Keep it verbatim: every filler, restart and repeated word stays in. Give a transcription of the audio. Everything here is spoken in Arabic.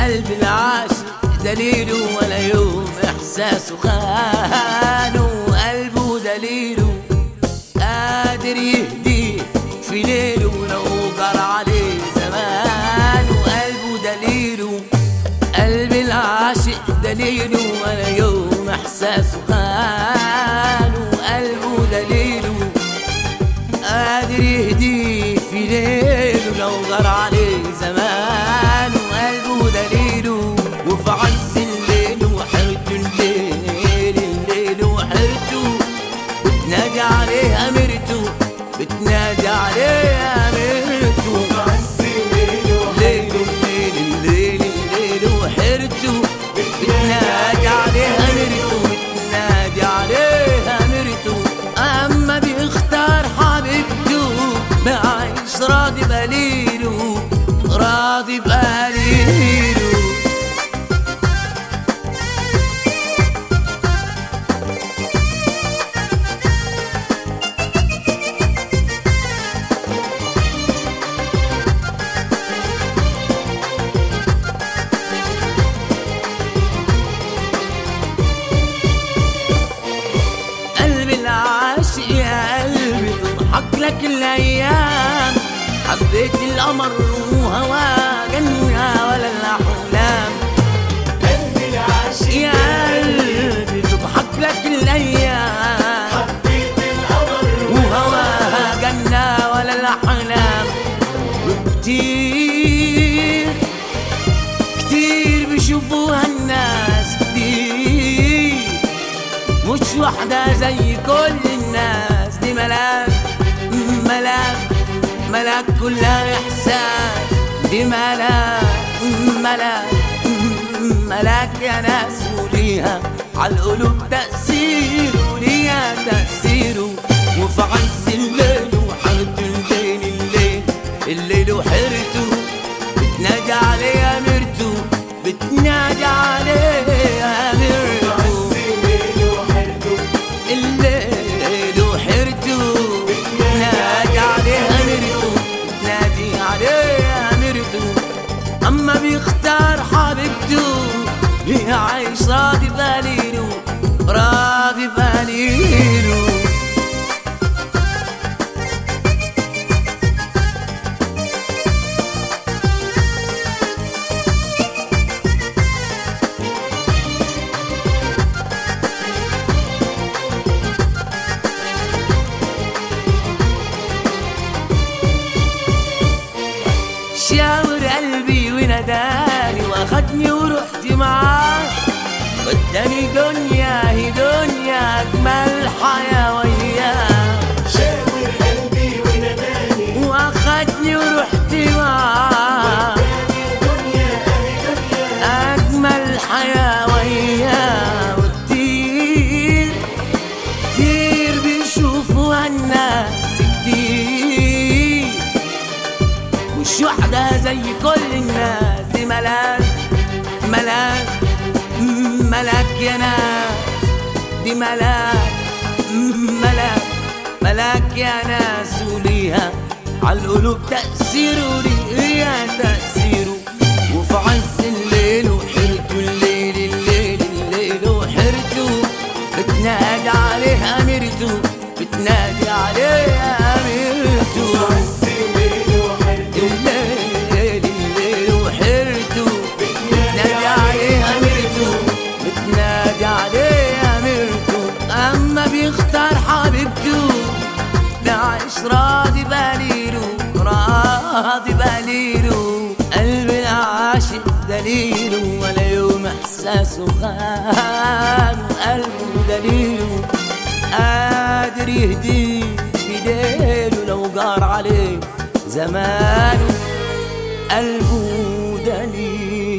قلب العاشق دليله ولا يوم إحساسه خانه، قلبه دليله قادر يهديه في ليله ولو جرى عليه زمانه، قلبه دليله قلب العاشق دليله ولا يوم إحساسه خانه، قلبه دليله قادر يهديه في ليله لو جرى عليه زمانه، قلبه دليله. وفي عز الليل وحرته الليل الليل وحرته بتنادي عليه أميرته، بتنادي عليه أميرته. وفي عز الليل وحرته الليل الليل الليل وحرته بتنادي عليه أميرته، بتنادي عليه أميرته. أما بيختار حبيبته بعيش راضي بقليله، راضي بقليله. قلبي العاشق يا قلبي تضحك لك الأيام، حبيت القمر وهواه جنة ولا الأحلام. قلبي العاشق يا قلبي تضحك لك الأيام، حبيت القمر وهواها جنة ولا الأحلام. وكتير كتير بيشوفوها الناس كتير، مش واحدة زي كل الناس، دي ملاك ملاك ملاك كلها إحساس، دي ملاك ملاك ملاك يا ناس، وليها عالقلوب تأثير وليها تأثير. وفي عز الليل وحرته الليل الليل الليل وحرته بتنادي عليه أميرته، بتنادي عليه أميرته. الليل وحرته بتنادي عليه أميرته، بتنادي عليه أميرته. أما بيختار حبيبته بيعيش راضي بقليله، راضي بقليله. شاور قلبي وناداني واخدني ورحت معاه، وداني دنيا هي دنيا اجمل حياه وياه. شاور قلبي وناداني واخدني ورحت معاه، وداني دنيا هي دنيا اجمل حياه وياه. وكتير كتير بيشوفوها الناس كتير، مش واحدة زي كل الناس، دي ملاك ملاك ملاك يا ناس، دي ملاك ملاك ملاك يا ناس، وليها عالقلوب تأثير وليها تأثير. وفي عز الليل وحرته الليل الليل الليل وحرته بتنادي عليه أميرته، بتنادي عليه أميرته. الليل الليل وحرته بتنادي عليه أميرته، بتنادي عليه أميرته. أما بيختار حبيبته بعيش راضي بقليله، راضي بقليله. قلبي العاشق دليله ولا يوم إحساسه خان، قلبه دليله قادر يهديه في ليله لو جار عليه زمانه، قلبه دليل.